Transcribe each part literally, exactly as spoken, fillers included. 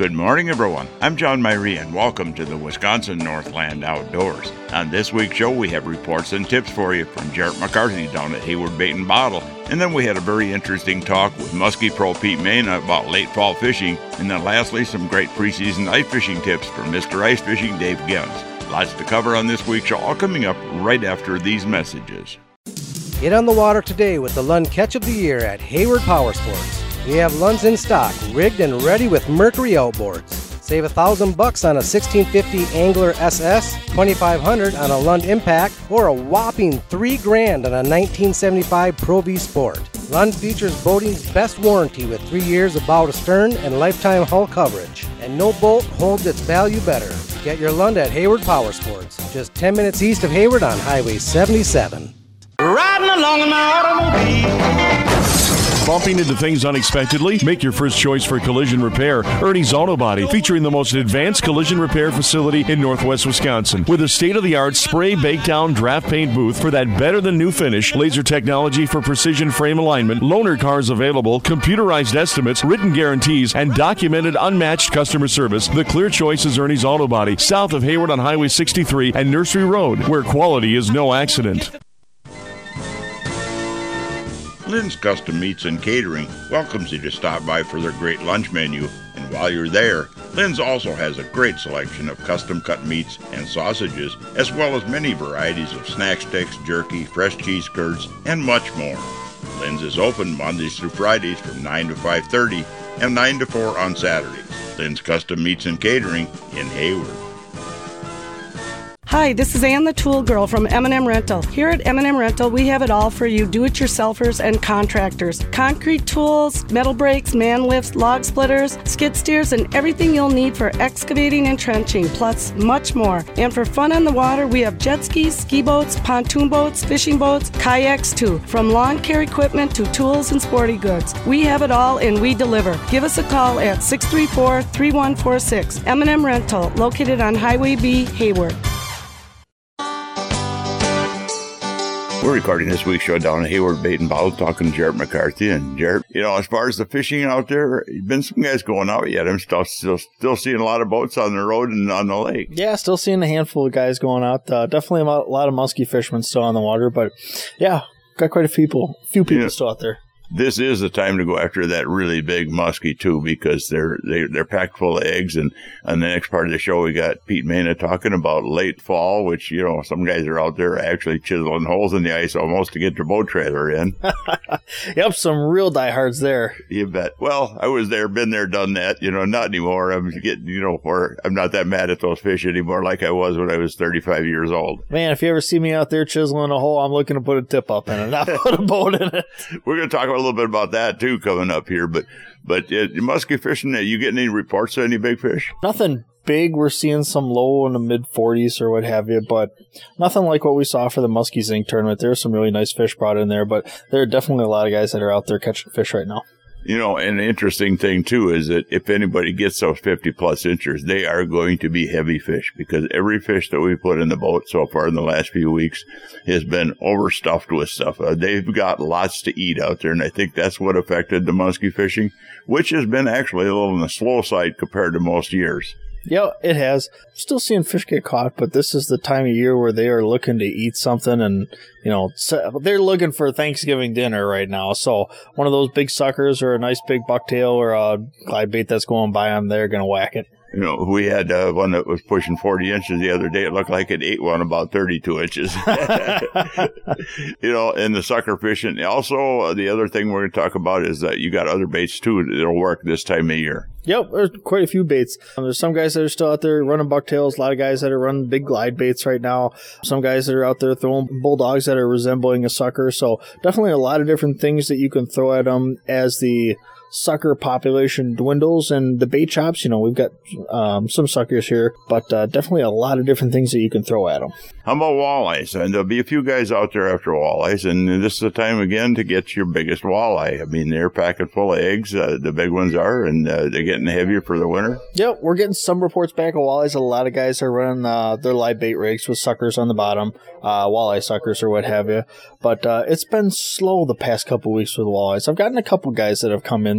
Good morning, everyone. I'm John Myrie, and welcome to the Wisconsin Northland Outdoors. On this week's show, we have reports and tips for you from Jarrett McCarthy down at Hayward Bait and Bottle. And then we had a very interesting talk with Muskie Pro Pete Mena about late fall fishing. And then lastly, some great preseason ice fishing tips from Mister Ice Fishing Dave Gens. Lots to cover on this week's show, all coming up right after these messages. Get on the water today with the Lund Catch of the Year at Hayward Power Sports. We have Lunds in stock, rigged and ready with Mercury outboards. Save a thousand bucks on a sixteen fifty Angler S S, twenty-five hundred on a Lund Impact, or a whopping three grand on a nineteen seventy-five Pro V Sport. Lund features boating's best warranty with three years of bow to stern and lifetime hull coverage. And no boat holds its value better. Get your Lund at Hayward Power Sports, just ten minutes east of Hayward on Highway seventy-seven. Riding along in my automobile. Bumping into things unexpectedly? Make your first choice for collision repair. Ernie's Auto Body, featuring the most advanced collision repair facility in Northwest Wisconsin. With a state-of-the-art spray bake down draft paint booth for that better-than-new finish, laser technology for precision frame alignment, loaner cars available, computerized estimates, written guarantees, and documented unmatched customer service, the clear choice is Ernie's Auto Body, south of Hayward on Highway sixty-three and Nursery Road, where quality is no accident. Lynn's Custom Meats and Catering welcomes you to stop by for their great lunch menu. And while you're there, Lynn's also has a great selection of custom-cut meats and sausages, as well as many varieties of snack sticks, jerky, fresh cheese curds, and much more. Lynn's is open Mondays through Fridays from nine to five thirty and nine to four on Saturdays. Lynn's Custom Meats and Catering in Hayward. Hi, this is Ann the Tool Girl from M and M Rental. Here at M and M Rental, we have it all for you do-it-yourselfers and contractors. Concrete tools, metal brakes, man lifts, log splitters, skid steers, and everything you'll need for excavating and trenching, plus much more. And for fun on the water, we have jet skis, ski boats, pontoon boats, fishing boats, kayaks too. From lawn care equipment to tools and sporty goods, we have it all and we deliver. Give us a call at six three four, three one four six. M and M Rental, located on Highway B, Hayward. We're recording this week's show down at Hayward Bait and Bottle, talking to Jarrett McCarthy. And Jarrett, you know, as far as the fishing out there, been some guys going out yet. I'm still still still seeing a lot of boats on the road and on the lake. Yeah, still seeing a handful of guys going out. Uh, definitely a lot of muskie fishermen still on the water, but yeah, got quite a few people, few people yeah. still out there. This is the time to go after that really big muskie too, because they're they, they're packed full of eggs. And on the next part of the show, we got Pete Mena talking about late fall, which, you know, some guys are out there actually chiseling holes in the ice almost to get their boat trailer in. Yep, some real diehards there. You bet. Well, I was there, been there, done that. You know, not anymore. I'm getting, you know, or I'm not that mad at those fish anymore like I was when I was thirty-five years old. Man, if you ever see me out there chiseling a hole, I'm looking to put a tip up in it, not put a boat in it. We're going to talk about a little bit about that too coming up here, but but uh, muskie fishing, you getting any reports of any big fish? Nothing big. We're seeing some low in the mid forties or what have you, but nothing like what we saw for the Muskie Zinc tournament. There's some really nice fish brought in there, but there are definitely a lot of guys that are out there catching fish right now. You know, and the interesting thing, too, is that if anybody gets those fifty-plus inchers, they are going to be heavy fish, because every fish that we put in the boat so far in the last few weeks has been overstuffed with stuff. Uh, they've got lots to eat out there, and I think that's what affected the muskie fishing, which has been actually a little on the slow side compared to most years. Yeah, it has. Still seeing fish get caught, but this is the time of year where they are looking to eat something, and, you know, they're looking for Thanksgiving dinner right now. So one of those big suckers or a nice big bucktail or a glide bait that's going by them, they're going to whack it. You know, we had uh, one that was pushing forty inches the other day. It looked like it ate one about thirty-two inches. You know, and the sucker fishing. Also, uh, the other thing we're going to talk about is that you got other baits, too, that'll work this time of year. Yep, there's quite a few baits. Um, there's some guys that are still out there running bucktails, a lot of guys that are running big glide baits right now, some guys that are out there throwing bulldogs that are resembling a sucker. So definitely a lot of different things that you can throw at them as the sucker population dwindles, and the bait shops, you know, we've got um, some suckers here, but uh, definitely a lot of different things that you can throw at them. How about walleyes? And there'll be a few guys out there after walleyes, and this is the time again to get your biggest walleye. I mean, they're packing full of eggs, uh, the big ones are, and uh, they're getting heavier for the winter. Yep, we're getting some reports back of walleyes. A lot of guys are running uh, their live bait rigs with suckers on the bottom, uh, walleye suckers or what have you, but uh, it's been slow the past couple weeks with walleyes. I've gotten a couple guys that have come in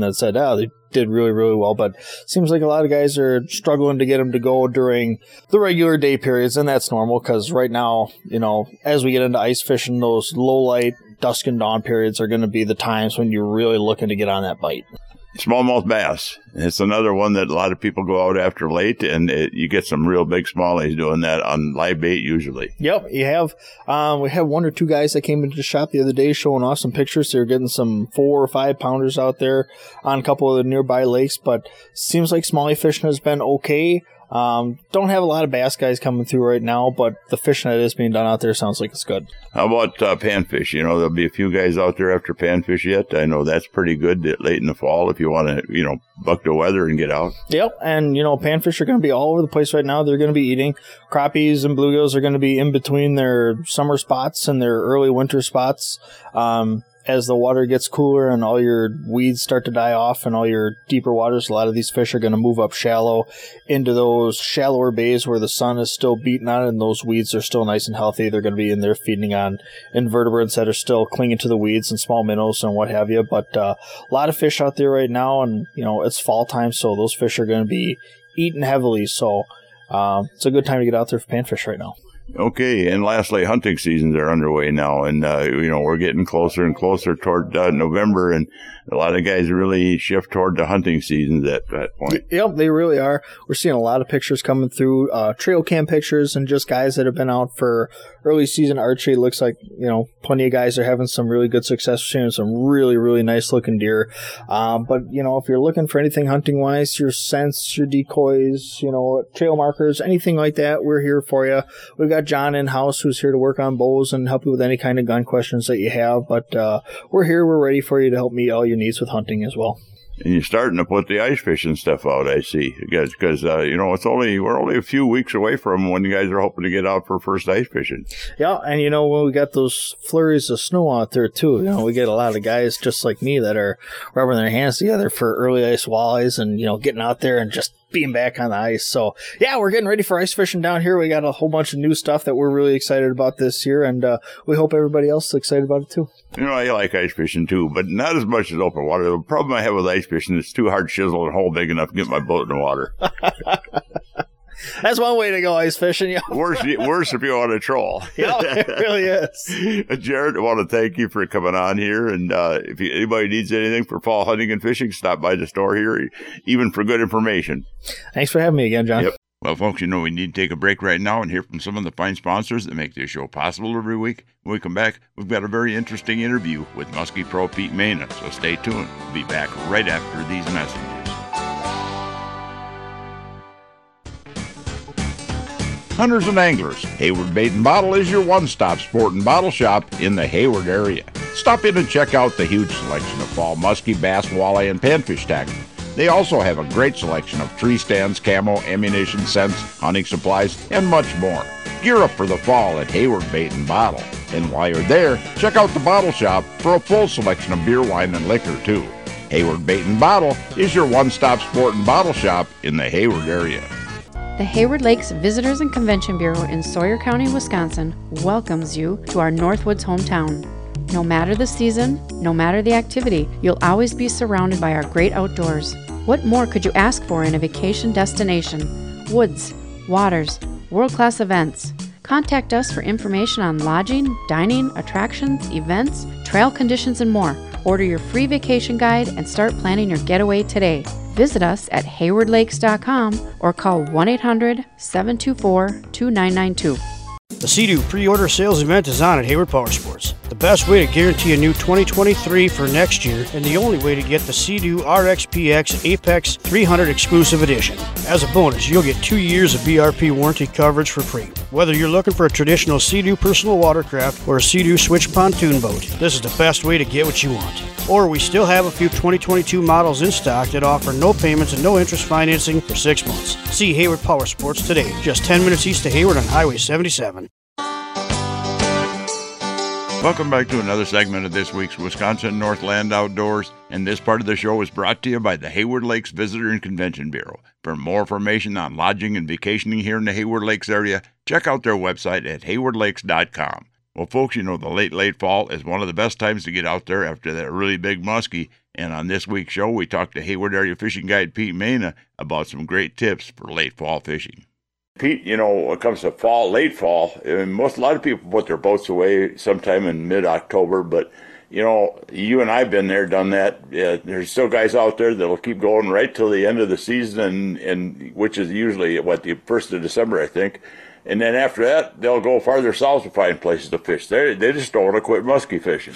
that said, oh, they did really, really well. But seems like a lot of guys are struggling to get them to go during the regular day periods, and that's normal because right now, you know, as we get into ice fishing, those low light, dusk and dawn periods are going to be the times when you're really looking to get on that bite. Smallmouth bass. It's another one that a lot of people go out after late, and it, you get some real big smallies doing that on live bait usually. Yep, you have. Um, we have one or two guys that came into the shop the other day showing off some pictures. They were getting some four or five pounders out there on a couple of the nearby lakes, but seems like smallie fishing has been okay. Um, don't have a lot of bass guys coming through right now, but the fishing that is being done out there sounds like it's good. How about uh, panfish? You know, there'll be a few guys out there after panfish yet. I know that's pretty good late in the fall if you want to, you know, buck the weather and get out. Yep, and, you know, panfish are going to be all over the place right now. They're going to be eating. Crappies and bluegills are going to be in between their summer spots and their early winter spots. Um, as the water gets cooler and all your weeds start to die off and all your deeper waters, a lot of these fish are going to move up shallow into those shallower bays where the sun is still beating on it and those weeds are still nice and healthy. They're going to be in there feeding on invertebrates that are still clinging to the weeds and small minnows and what have you. But uh, a lot of fish out there right now, and, you know, it's fall time, so those fish are going to be eating heavily. So uh, it's a good time to get out there for panfish right now. Okay, and lastly, hunting seasons are underway now, and, uh, you know, we're getting closer and closer toward uh, November, and a lot of guys really shift toward the hunting seasons at that point. Yep, they really are. We're seeing a lot of pictures coming through, uh, trail cam pictures, and just guys that have been out for early season archery. It looks like, you know, plenty of guys are having some really good success. We're seeing some really, really nice looking deer. Um, but, you know, if you're looking for anything hunting-wise, your scents, your decoys, you know, trail markers, anything like that, we're here for you. We've got John in-house who's here to work on bows and help you with any kind of gun questions that you have. But uh, we're here. We're ready for you to help meet all your needs with hunting as well. And you're starting to put the ice fishing stuff out, I see, because uh, you know it's only we're only a few weeks away from when you guys are hoping to get out for first ice fishing. Yeah, and you know when we got those flurries of snow out there too, you know we get a lot of guys just like me that are rubbing their hands together for early ice walleyes, and you know getting out there and just being back on the ice. So yeah, we're getting ready for ice fishing down here. We got a whole bunch of new stuff that we're really excited about this year, and uh, we hope everybody else is excited about it too. You know, I like ice fishing too, but not as much as open water. The problem I have with ice fishing is it's too hard to chisel a hole big enough to get my boat in the water. That's one way to go ice fishing. Yeah. Worse, worse if you want to troll. Yeah, it really is. Jared, I want to thank you for coming on here. And uh, if you, anybody needs anything for fall hunting and fishing, stop by the store here, even for good information. Thanks for having me again, John. Yep. Well, folks, you know we need to take a break right now and hear from some of the fine sponsors that make this show possible every week. When we come back, we've got a very interesting interview with Muskie Pro Pete Mena, so stay tuned. We'll be back right after these messages. Hunters and anglers, Hayward Bait and Bottle is your one-stop sport and bottle shop in the Hayward area. Stop in and check out the huge selection of fall muskie, bass, walleye, and panfish tackle. They also have a great selection of tree stands, camo, ammunition, scents, hunting supplies, and much more. Gear up for the fall at Hayward Bait and Bottle. And while you're there, check out the bottle shop for a full selection of beer, wine, and liquor, too. Hayward Bait and Bottle is your one-stop sport and bottle shop in the Hayward area. The Hayward Lakes Visitors and Convention Bureau in Sawyer County, Wisconsin welcomes you to our Northwoods hometown. No matter the season, no matter the activity, you'll always be surrounded by our great outdoors. What more could you ask for in a vacation destination? Woods, waters, world-class events. Contact us for information on lodging, dining, attractions, events, trail conditions, and more. Order your free vacation guide and start planning your getaway today. Visit us at hayward lakes dot com or call one eight hundred, seven two four, two nine nine two. The Sea-Doo pre-order sales event is on at Hayward Power Sports. The best way to guarantee a new twenty twenty-three for next year, and the only way to get the Sea-Doo R X P X Apex three hundred Exclusive Edition. As a bonus, you'll get two years of B R P warranty coverage for free. Whether you're looking for a traditional Sea-Doo personal watercraft or a Sea-Doo switch pontoon boat, this is the best way to get what you want. Or we still have a few twenty twenty-two models in stock that offer no payments and no interest financing for six months. See Hayward Power Sports today, just ten minutes east of Hayward on Highway seventy-seven. Welcome back to another segment of this week's Wisconsin Northland Outdoors, and this part of the show is brought to you by the Hayward Lakes Visitor and Convention Bureau. For more information on lodging and vacationing here in the Hayward Lakes area, check out their website at hayward lakes dot com. Well, folks, you know, the late, late fall is one of the best times to get out there after that really big muskie. And on this week's show, we talked to Hayward Area Fishing Guide Pete Mena about some great tips for late fall fishing. Pete, you know, when it comes to fall, late fall, and most, a lot of people put their boats away sometime in mid-October, but, you know, you and I have been there, done that. Yeah, there's still guys out there that'll keep going right till the end of the season, and, and which is usually, what, the first of December, I think. And then after that, they'll go farther south to find places to fish. They they just don't want to quit muskie fishing.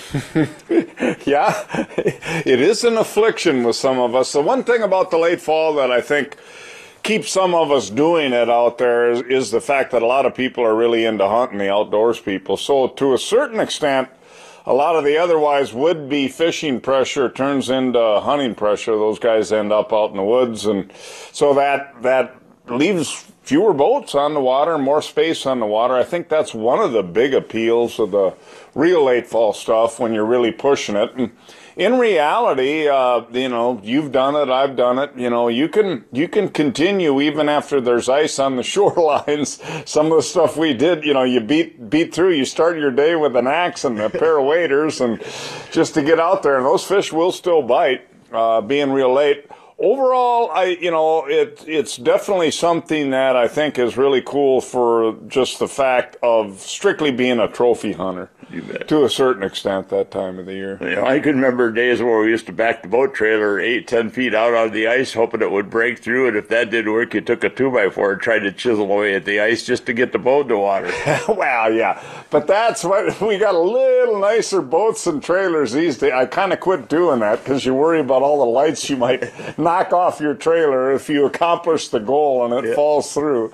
Yeah, it is an affliction with some of us. The one thing about the late fall that I think keeps some of us doing it out there is, is the fact that a lot of people are really into hunting, the outdoors people. So to a certain extent, a lot of the otherwise would-be fishing pressure turns into hunting pressure. Those guys end up out in the woods, and so that that leaves fewer boats on the water, more space on the water. I think that's one of the big appeals of the real late fall stuff when you're really pushing it. And in reality, uh, you know, you've done it, I've done it. You know, you can you can continue even after there's ice on the shorelines. Some of the stuff we did, you know, you beat beat through. You start your day with an axe and a pair of waders, and just to get out there. And those fish will still bite, uh, being real late. Overall, I you know it it's definitely something that I think is really cool for just the fact of strictly being a trophy hunter. You bet. To a certain extent that time of the year. You know, I can remember days where we used to back the boat trailer eight, ten feet out on the ice, hoping it would break through. And if that didn't work, you took a two by four and tried to chisel away at the ice just to get the boat to water. Well, yeah, but that's what we got. A little nicer boats and trailers these days. I kind of quit doing that because you worry about all the lights you might knock off your trailer if you accomplish the goal and it yeah. falls through.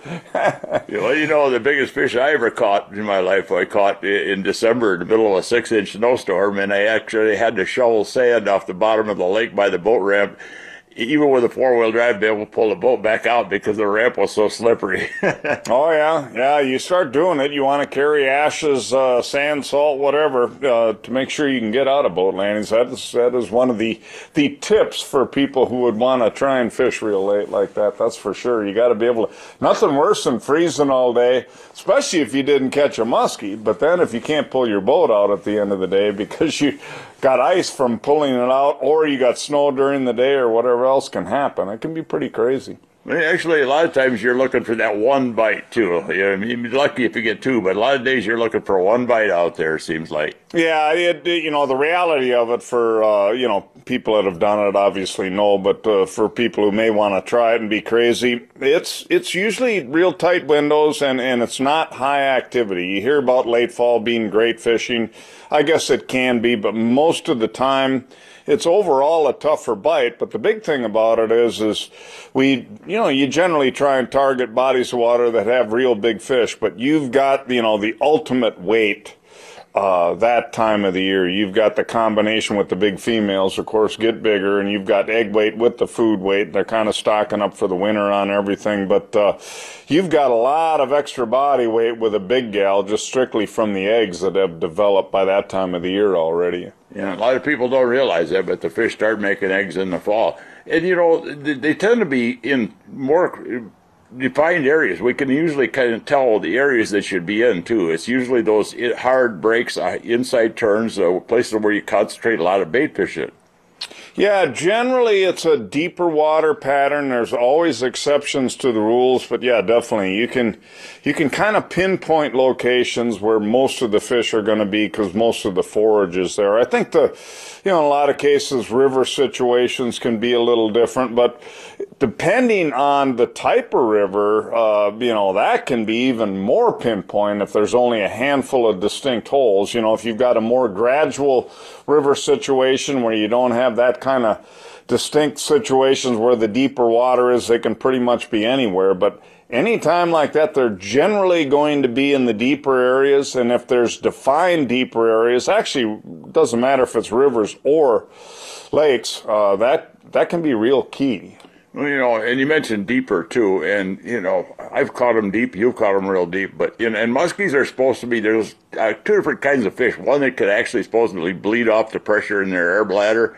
Well, you know, the biggest fish I ever caught in my life, I caught in December in the middle of a six-inch snowstorm, and I actually had to shovel sand off the bottom of the lake by the boat ramp, even with a four-wheel drive, be able to pull the boat back out because the ramp was so slippery. Oh, yeah. Yeah, you start doing it, you want to carry ashes, uh, sand, salt, whatever, uh, to make sure you can get out of boat landings. That is, that is one of the, the tips for people who would want to try and fish real late like that, that's for sure. You got to be able to, nothing worse than freezing all day, especially if you didn't catch a muskie, but then if you can't pull your boat out at the end of the day because you got ice from pulling it out, or you got snow during the day, or whatever else can happen. It can be pretty crazy. Actually, a lot of times you're looking for that one bite, too. You're lucky if you get two, but a lot of days you're looking for one bite out there, seems like. Yeah, it, you know, the reality of it for, uh, you know, people that have done it obviously know, but uh, for people who may want to try it and be crazy, it's it's usually real tight windows, and, and it's not high activity. You hear about late fall being great fishing. I guess it can be, but most of the time, it's overall a tougher bite. But the big thing about it is, is we, you know, you generally try and target bodies of water that have real big fish, but you've got, you know, the ultimate weight uh, that time of the year. You've got the combination with the big females, of course, get bigger, and you've got egg weight with the food weight. They're kind of stocking up for the winter on everything, but uh, you've got a lot of extra body weight with a big gal just strictly from the eggs that have developed by that time of the year already. Yeah, a lot of people don't realize that, but the fish start making eggs in the fall. And, you know, they tend to be in more defined areas. We can usually kind of tell the areas they should be in, too. It's usually those hard breaks, inside turns, uh, places where you concentrate a lot of bait fish in. Yeah, generally it's a deeper water pattern. There's always exceptions to the rules, but yeah, definitely you can you can kind of pinpoint locations where most of the fish are going to be because most of the forage is there. I think the, you know, in a lot of cases river situations can be a little different, but depending on the type of river, uh, you know, that can be even more pinpoint if there's only a handful of distinct holes. You know, if you've got a more gradual river situation where you don't have that kind of distinct situations where the deeper water is, they can pretty much be anywhere. But any time like that, they're generally going to be in the deeper areas. And if there's defined deeper areas, actually doesn't matter if it's rivers or lakes, uh, that that can be real key. Well, you know, and you mentioned deeper, too, and, you know, I've caught them deep, you've caught them real deep, but, you know, and muskies are supposed to be, there's uh, two different kinds of fish. One that could actually supposedly bleed off the pressure in their air bladder,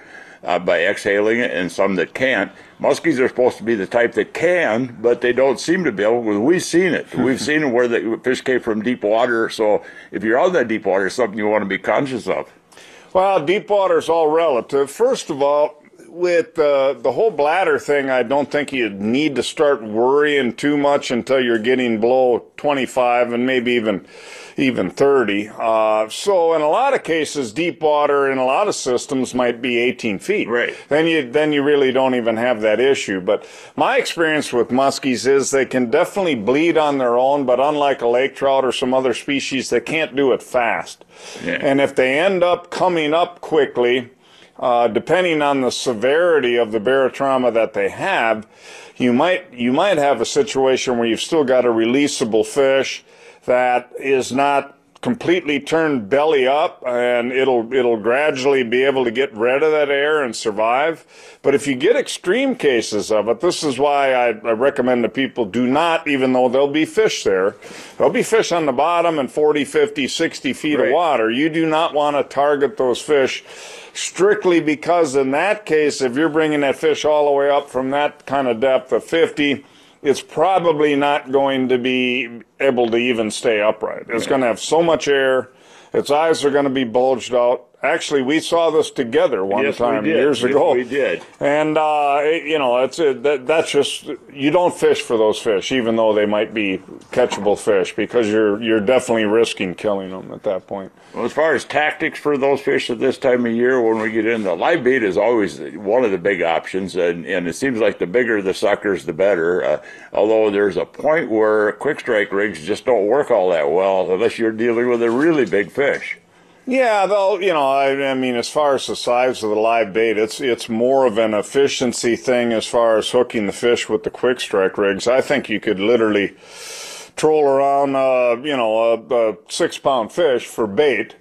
uh, by exhaling it, and some that can't. Muskies are supposed to be the type that can, but they don't seem to be able. We've seen it. We've seen where the fish came from deep water. So if you're out of that deep water, it's something you want to be conscious of. Well, deep water is all relative. First of all, with uh, the whole bladder thing, I don't think you need to start worrying too much until you're getting below twenty-five and maybe even even thirty. Uh, so in a lot of cases, deep water in a lot of systems might be eighteen feet. Right. Then you then you really don't even have that issue. But my experience with muskies is they can definitely bleed on their own, but unlike a lake trout or some other species, they can't do it fast. Yeah. And if they end up coming up quickly, Uh, depending on the severity of the barotrauma that they have, you might you might have a situation where you've still got a releasable fish that is not completely turned belly up, and it'll it'll gradually be able to get rid of that air and survive. But if you get extreme cases of it, this is why I, I recommend to people do not, even though there'll be fish there, there'll be fish on the bottom and forty, fifty, sixty feet right. of water. You do not want to target those fish strictly because in that case, if you're bringing that fish all the way up from that kind of depth of fifty, it's probably not going to be able to even stay upright. It's going to have so much air. Its eyes are going to be bulged out. Actually, we saw this together one yes, time we did. years yes, ago. we did. And, uh, it, you know, it's it, that, that's just, you don't fish for those fish, even though they might be catchable fish, because you're you're definitely risking killing them at that point. Well, as far as tactics for those fish at this time of year, when we get in, the live bait is always one of the big options, and, and it seems like the bigger the suckers, the better. Uh, although there's a point where quick strike rigs just don't work all that well unless you're dealing with a really big fish. Yeah, though, you know, I, I mean, as far as the size of the live bait, it's it's more of an efficiency thing as far as hooking the fish with the quick strike rigs. I think you could literally troll around, uh, you know, a, a six-pound fish for bait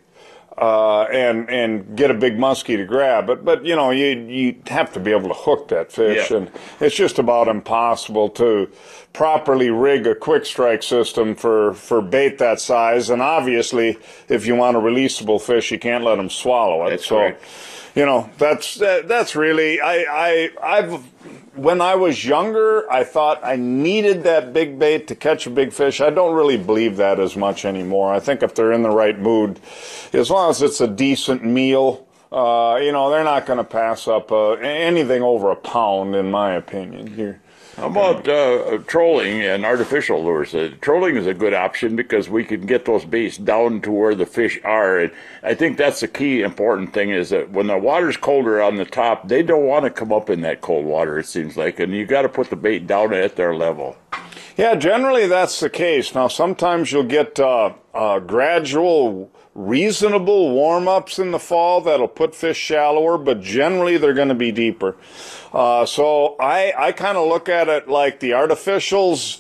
uh, and and get a big muskie to grab. But, but you know, you you have to be able to hook that fish, yeah. and it's just about impossible to properly rig a quick strike system for, for bait that size. And obviously, if you want a releasable fish, you can't let them swallow it. That's so, right. you know, that's that, that's really, I, I, I've, when I was younger, I thought I needed that big bait to catch a big fish. I don't really believe that as much anymore. I think if they're in the right mood, as long as it's a decent meal, uh, you know, they're not going to pass up uh, anything over a pound, in my opinion. You're, How about uh, trolling and artificial lures? Uh, trolling is a good option because we can get those baits down to where the fish are. And I think that's the key important thing is that when the water's colder on the top, they don't want to come up in that cold water, it seems like. And you got to put the bait down at their level. Yeah, generally that's the case. Now, sometimes you'll get uh, uh, gradual, reasonable warm-ups in the fall that'll put fish shallower, but generally they're going to be deeper. Uh, so I, I kind of look at it like the artificials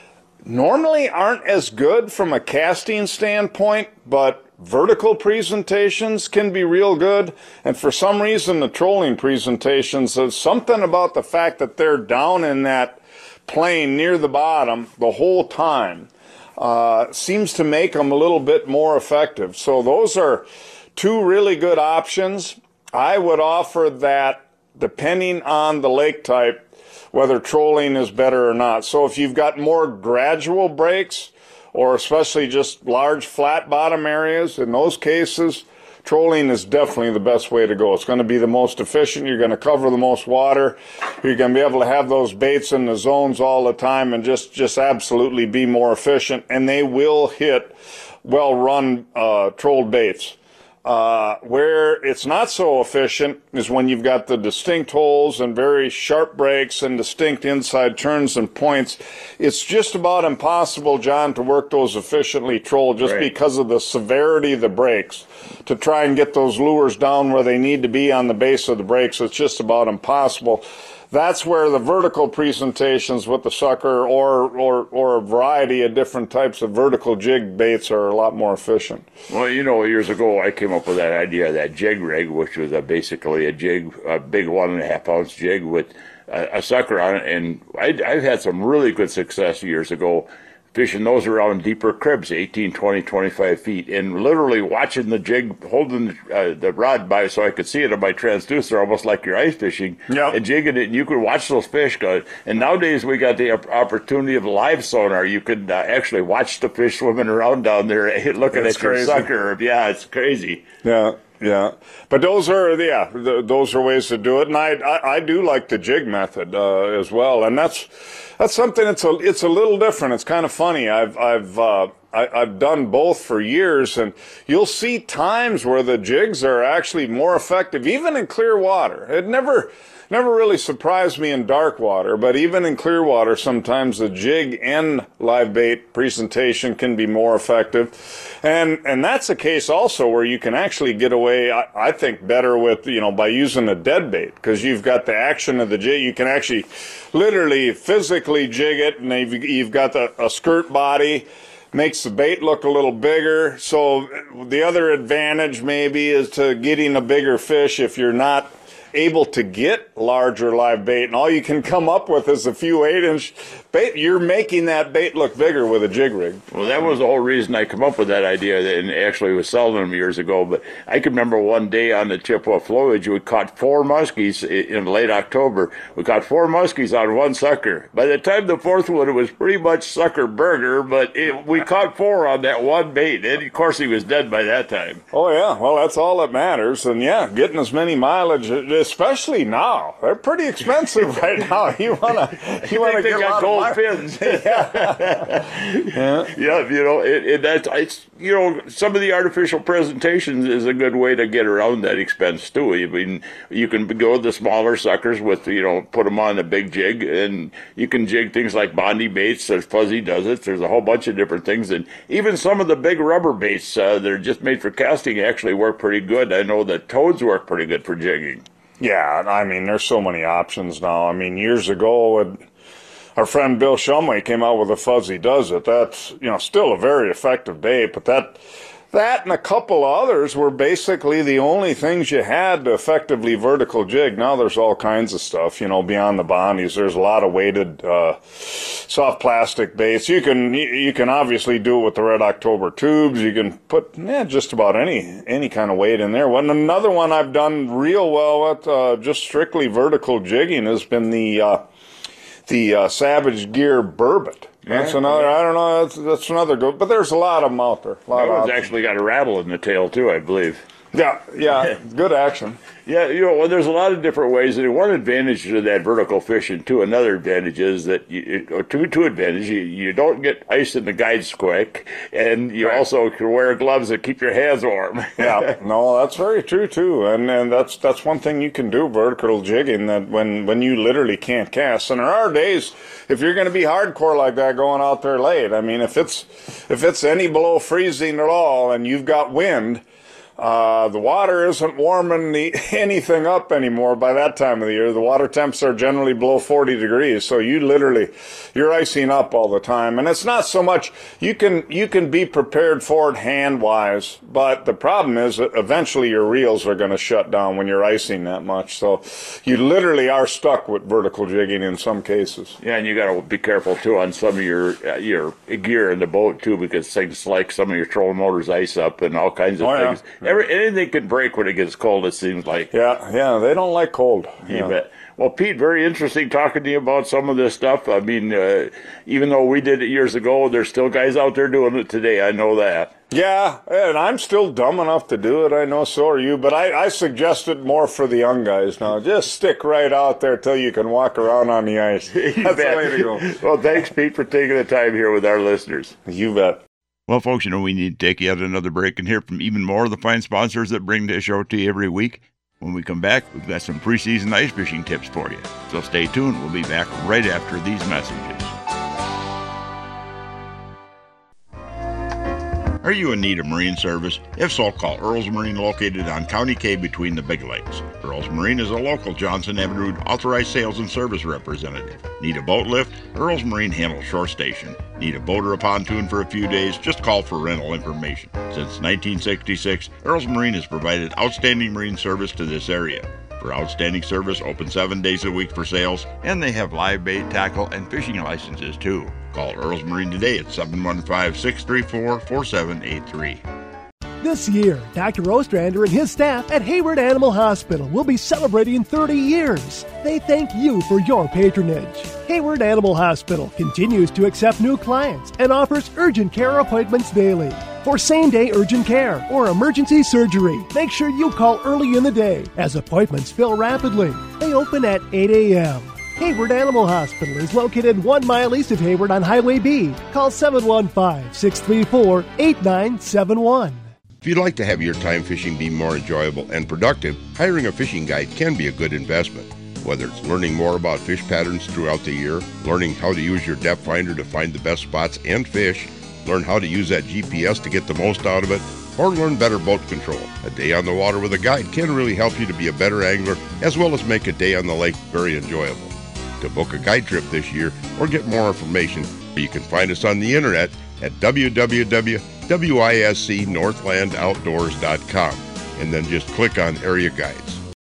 normally aren't as good from a casting standpoint, but vertical presentations can be real good. And for some reason, the trolling presentations, there's something about the fact that they're down in that plane near the bottom the whole time uh, seems to make them a little bit more effective. So those are two really good options. I would offer that depending on the lake type, whether trolling is better or not. So if you've got more gradual breaks, or especially just large flat bottom areas, in those cases, trolling is definitely the best way to go. It's going to be the most efficient. You're going to cover the most water. You're going to be able to have those baits in the zones all the time and just, just absolutely be more efficient. And they will hit well-run uh, trolled baits. Uh, where it's not so efficient is when you've got the distinct holes and very sharp breaks and distinct inside turns and points. It's just about impossible, John, to work those efficiently trolled just right. because of the severity of the breaks. To try and get those lures down where they need to be on the base of the breaks, it's just about impossible. That's where the vertical presentations with the sucker or, or, or a variety of different types of vertical jig baits are a lot more efficient. Well, you know, years ago I came up with that idea of that jig rig, which was a, basically a jig, a big one and a half ounce jig with a, a sucker on it. And I, I've had some really good success years ago fishing those around deeper cribs, eighteen, twenty, twenty-five feet, and literally watching the jig, holding uh, the rod by so I could see it on my transducer, almost like you're ice fishing, yep. and jigging it, and you could watch those fish go. And nowadays we got the opportunity of live sonar. You could uh, actually watch the fish swimming around down there, looking That's at your crazy. sucker. Yeah, it's crazy. Yeah. Yeah, but those are yeah, th- those are ways to do it, and I I, I do like the jig method uh, as well, and that's that's something that's a it's a little different. It's kind of funny. I've I've uh, I, I've done both for years, and you'll see times where the jigs are actually more effective, even in clear water. It never. Never really surprised me in dark water, but even in clear water, sometimes the jig and live bait presentation can be more effective. And and that's a case also where you can actually get away, I, I think, better with, you know, by using a dead bait, because you've got the action of the jig. You can actually literally physically jig it, and you've, you've got the, a skirt body. Makes the bait look a little bigger. So the other advantage maybe is to getting a bigger fish if you're not able to get larger live bait, and all you can come up with is a few eight inch bait. You're making that bait look bigger with a jig rig. Well, that was the whole reason I come up with that idea, and actually was selling them years ago. But I can remember one day on the Chippewa flowage, we caught four muskies in late October. We caught four muskies on one sucker. By the time the fourth one, it was pretty much sucker burger, but it, we caught four on that one bait, and of course he was dead by that time. Oh yeah, well that's all that matters, and yeah, getting as many mileage, especially now, they're pretty expensive right now. You wanna, you wanna get a lot gold of pins. yeah. yeah, yeah, you know, it, it, that's it's you know, some of the artificial presentations is a good way to get around that expense too. I mean, you can go with the smaller suckers with, you know, put them on a big jig, and you can jig things like Bondi baits. There's Fuzzy does it. There's a whole bunch of different things, and even some of the big rubber baits uh, that are just made for casting actually work pretty good. I know that toads work pretty good for jigging. Yeah, I mean, there's so many options now. I mean, years ago, it, our friend Bill Shumway came out with a Fuzzy Does It. That's, you know, still a very effective bait, but that that and a couple others were basically the only things you had to effectively vertical jig. Now there's all kinds of stuff, you know, beyond the Bondies. There's a lot of weighted uh, soft plastic baits. You can you can obviously do it with the Red October tubes. You can put yeah, just about any any kind of weight in there. One another one I've done real well with uh, just strictly vertical jigging has been the uh, the uh, Savage Gear Burbot. That's yeah, another, yeah. I don't know, that's, that's another good, but there's a lot of them out there. A lot that of one's actually got a rattle in the tail too, I believe. Yeah, yeah, good action. Yeah, you know, well, there's a lot of different ways. And one advantage to that vertical fishing, too, another advantage is that, you, or two, two advantages, you, you don't get ice in the guides quick, and you right. also can wear gloves that keep your hands warm. Yeah, no, that's very true, too. And and that's that's one thing you can do, vertical jigging, that when, when you literally can't cast. And there are days, if you're going to be hardcore like that going out there late, I mean, if it's if it's any below freezing at all and you've got wind, Uh, the water isn't warming the, anything up anymore by that time of the year. The water temps are generally below forty degrees, so you literally, you're icing up all the time. And it's not so much, you can you can be prepared for it hand-wise, but the problem is that eventually your reels are going to shut down when you're icing that much. So you literally are stuck with vertical jigging in some cases. Yeah, and you got to be careful, too, on some of your uh, your gear in the boat, too, because things like some of your trolling motors ice up and all kinds of oh, things. Yeah. Every, anything can break when it gets cold, it seems like. Yeah, yeah, they don't like cold. You yeah. bet. Well, Pete, very interesting talking to you about some of this stuff. I mean, uh, even though we did it years ago, there's still guys out there doing it today. I know that. Yeah, and I'm still dumb enough to do it. I know so are you, but I, I suggest it more for the young guys now. Just stick right out there till you can walk around on the ice. That's the way to go. Well, thanks, Pete, for taking the time here with our listeners. You bet. Well, folks, you know, we need to take yet another break and hear from even more of the fine sponsors that bring this show to you every week. When we come back, we've got some preseason ice fishing tips for you. So stay tuned. We'll be back right after these messages. Are you in need of marine service? If so, call Earl's Marine, located on County K between the Big Lakes. Earl's Marine is a local Johnson Avenue authorized sales and service representative. Need a boat lift? Earl's Marine handles shore station. Need a boat or a pontoon for a few days? Just call for rental information. Since nineteen sixty-six, Earl's Marine has provided outstanding marine service to this area. For outstanding service, open seven days a week for sales, and they have live bait, tackle, and fishing licenses too. Call Earl's Marine today at seven one five, six three four, four seven eight three. This year, Doctor Ostrander and his staff at Hayward Animal Hospital will be celebrating thirty years. They thank you for your patronage. Hayward Animal Hospital continues to accept new clients and offers urgent care appointments daily. For same-day urgent care or emergency surgery, make sure you call early in the day as appointments fill rapidly. They open at eight a.m. Hayward Animal Hospital is located one mile east of Hayward on Highway B. Call seven one five, six three four, eight nine seven one. If you'd like to have your time fishing be more enjoyable and productive, hiring a fishing guide can be a good investment. Whether it's learning more about fish patterns throughout the year, learning how to use your depth finder to find the best spots and fish, learn how to use that G P S to get the most out of it, or learn better boat control. A day on the water with a guide can really help you to be a better angler, as well as make a day on the lake very enjoyable. To book a guide trip this year or get more information, you can find us on the internet at w w w dot wisc northland outdoors dot com, and then just click on Area Guides.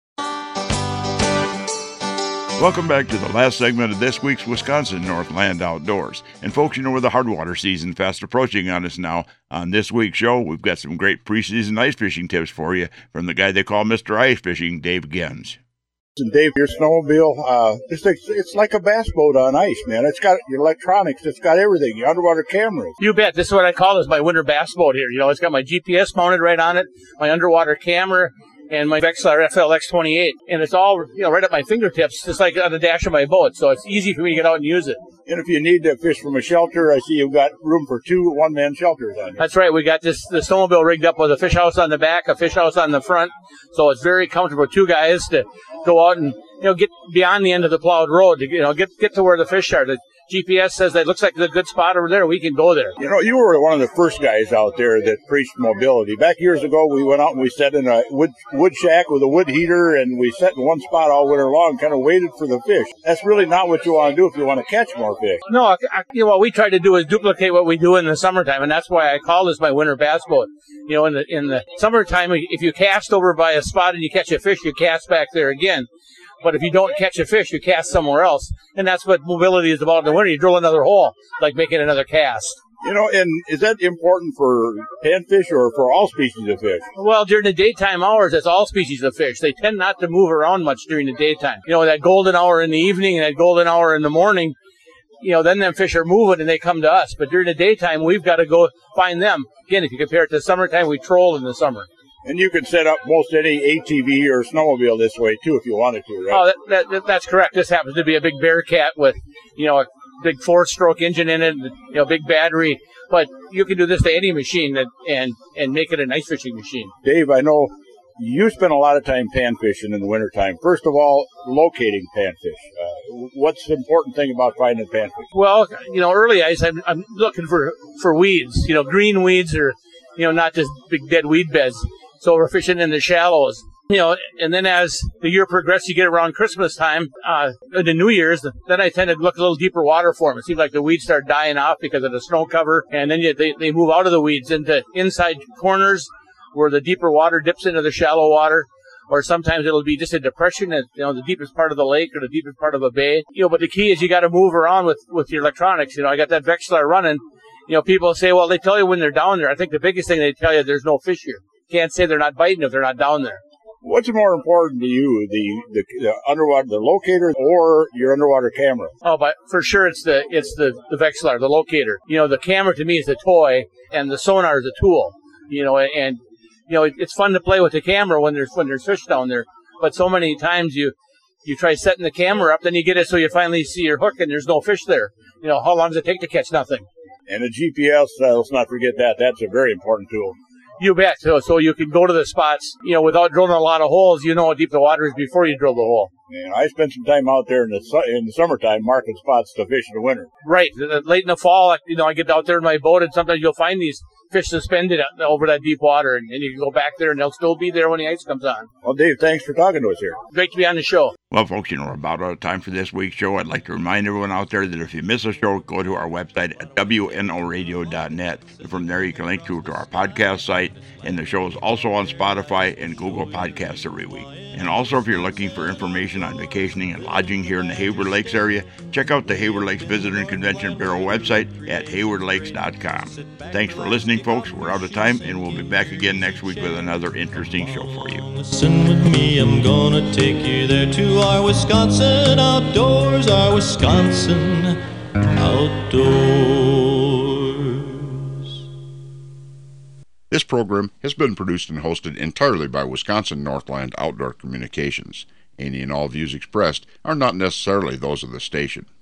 Welcome back to the last segment of this week's Wisconsin Northland Outdoors. And folks, you know, with the hard water season fast approaching on us now, on this week's show, we've got some great preseason ice fishing tips for you from the guy they call Mister Ice Fishing, Dave Gens. And Dave, your snowmobile, uh, it's, like, it's like a bass boat on ice, man. It's got your electronics, it's got everything, your underwater cameras. You bet. This is what I call this, my winter bass boat here. You know, it's got my G P S mounted right on it, my underwater camera, and my Vexilar F L X twenty-eight. And it's all, you know, right at my fingertips, just like on the dash of my boat. So it's easy for me to get out and use it. And if you need to fish from a shelter, I see you've got room for two one-man shelters on here. That's right. We got this the snowmobile rigged up with a fish house on the back, a fish house on the front. So it's very comfortable. Two guys to go out and, you know, get beyond the end of the plowed road, to, you know, get get to where the fish are. The G P S says that looks like a good spot over there. We can go there. You know, you were one of the first guys out there that preached mobility. Back years ago, we went out and we sat in a wood wood shack with a wood heater, and we sat in one spot all winter long and kind of waited for the fish. That's really not what you want to do if you want to catch more fish. No, I, you know, what we try to do is duplicate what we do in the summertime, and that's why I call this my winter bass boat. You know, in the in the summertime, if you cast over by a spot and you catch a fish, you cast back there again. But if you don't catch a fish, you cast somewhere else. And that's what mobility is about in the winter. You drill another hole, like making another cast. You know, and is that important for panfish or for all species of fish? Well, during the daytime hours, it's all species of fish. They tend not to move around much during the daytime. You know, that golden hour in the evening and that golden hour in the morning, you know, then them fish are moving and they come to us. But during the daytime, we've got to go find them. Again, if you compare it to summertime, we troll in the summer. And you could set up most any A T V or snowmobile this way, too, if you wanted to, right? Oh, that, that, that's correct. This happens to be a big Bearcat with, you know, a big four-stroke engine in it, you know, big battery. But you can do this to any machine that, and, and make it an ice fishing machine. Dave, I know you spend a lot of time pan fishing in the wintertime. First of all, locating panfish. Uh, what's the important thing about finding panfish? Well, you know, early ice, I'm, I'm looking for, for weeds, you know, green weeds or, you know, not just big dead weed beds. So we're fishing in the shallows, you know, and then as the year progresses, you get around Christmas time, uh, the New Year's, then I tend to look a little deeper water for them. It seems like the weeds start dying off because of the snow cover, and then you, they, they move out of the weeds into inside corners where the deeper water dips into the shallow water, or sometimes it'll be just a depression at, you know, the deepest part of the lake or the deepest part of a bay. You know, but the key is you got to move around with, with your electronics. You know, I got that Vexilar running. You know, people say, well, they tell you when they're down there. I think the biggest thing they tell you, there's no fish here. Can't say they're not biting if they're not down there. What's more important to you, the, the the underwater the locator or your underwater camera? Oh, but for sure it's the it's the the Vexilar, the locator. You know, the camera to me is a toy, and the sonar is a tool. You know, and you know it, it's fun to play with the camera when there's when there's fish down there. But so many times you you try setting the camera up, then you get it so you finally see your hook and there's no fish there. You know, how long does it take to catch nothing? And a G P S, uh, let's not forget that. That's a very important tool. You bet. So, so you can go to the spots, you know, without drilling a lot of holes. You know how deep the water is before you drill the hole. Yeah, I spent some time out there in the su- in the summertime marking spots to fish in the winter. Right. Late in the fall, you know, I get out there in my boat, and sometimes you'll find these fish suspended over that deep water, and, and you can go back there, and they'll still be there when the ice comes on. Well, Dave, thanks for talking to us here. Great to be on the show. Well, folks, you know, we're about out of time for this week's show. I'd like to remind everyone out there that if you miss a show, go to our website at w n o radio dot net. And from there, you can link to, to our podcast site, and the show is also on Spotify and Google Podcasts every week. And also, if you're looking for information on vacationing and lodging here in the Hayward Lakes area, check out the Hayward Lakes Visitor and Convention Bureau website at hayward lakes dot com. Thanks for listening, folks. We're out of time, and we'll be back again next week with another interesting show for you. Listen with me, I'm gonna take you there to our Wisconsin outdoors, our Wisconsin outdoors. This program has been produced and hosted entirely by Wisconsin Northland Outdoor Communications. Any and all views expressed are not necessarily those of the station.